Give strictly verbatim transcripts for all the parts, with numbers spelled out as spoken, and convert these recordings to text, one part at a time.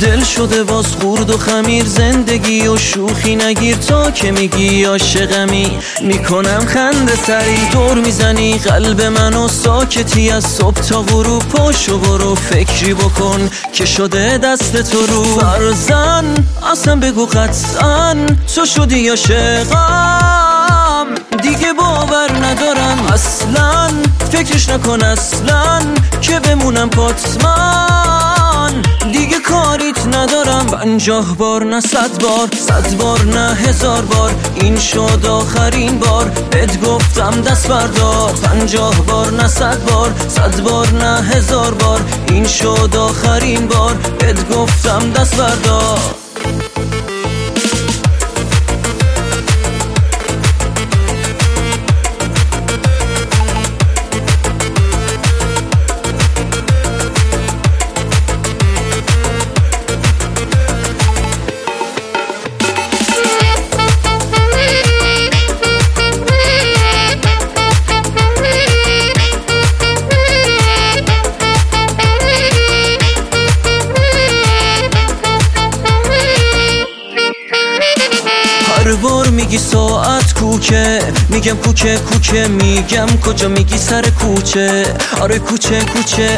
دل شده باز خورد و خمیر، زندگی و شوخی نگیر تا که میگی عاشقمی. میکنم خنده سری دور میزنی قلب منو، ساکتی از صبح تا غروب. پاشو برو فکری بکن که شده دست تو رو. فرزن اصلا بگو قطعا تو شدی عاشقم، دیگه باور ندارم اصلا، فکرش نکن اصلا که بمونم پاتمان. دیگه کاریت ندارم، پنجاه بار نه صد بار، صد بار نه هزار بار، این شد آخرین بار بهت گفتم دست بردار. پنجاه بار نه صد بار، صد بار نه هزار بار، این شد آخرین بار بهت گفتم دست بردار. هر بار میگی ساعت کوکه، میگم کوکه کوکه، میگم کجا، میگی سر کوچه. آره کوچه کوچه.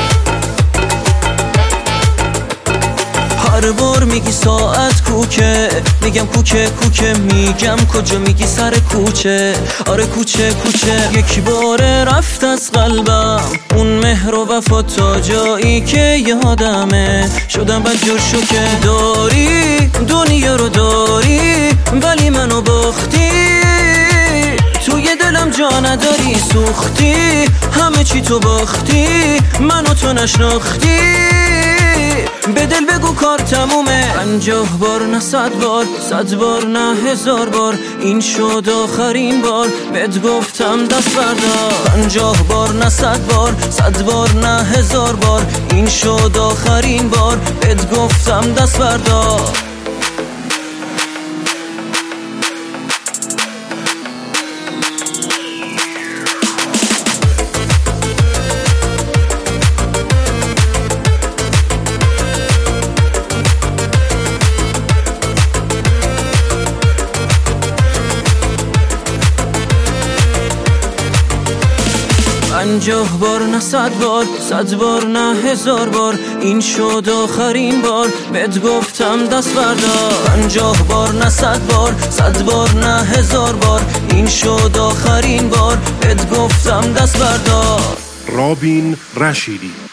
هر بار میگی ساعت کوکه، میگم کوکه کوکه، میگم کجا، میگی سر کوچه. آره کوچه کوچه. یک بار رفت از قلبم اون مهر و وفا تا جایی که یادمه، شدم بدجور شو که داری دنیا رو داری ولی منو باختی. توی دلم جا نداری، سوختی همه چی تو باختی، منو تو نشناختی. به دل بگو کار تمومه. پنجاه بار نه صد بار، صد بار نه هزار بار، این شد آخرین بار بهت گفتم دست بردار. پنجاه بار نه صد بار، صد بار نه هزار بار، این شد آخرین بار بهت گفتم دست بردار. پنجاه بار نه صد بار، صد بار نه هزار بار، این شد آخرین بار بهت گفتم دست بردار. پنجاه بار نه صد بار، صد بار نه هزار بار، این شد آخرین بار بهت گفتم دست بردار. رابین رشیدی.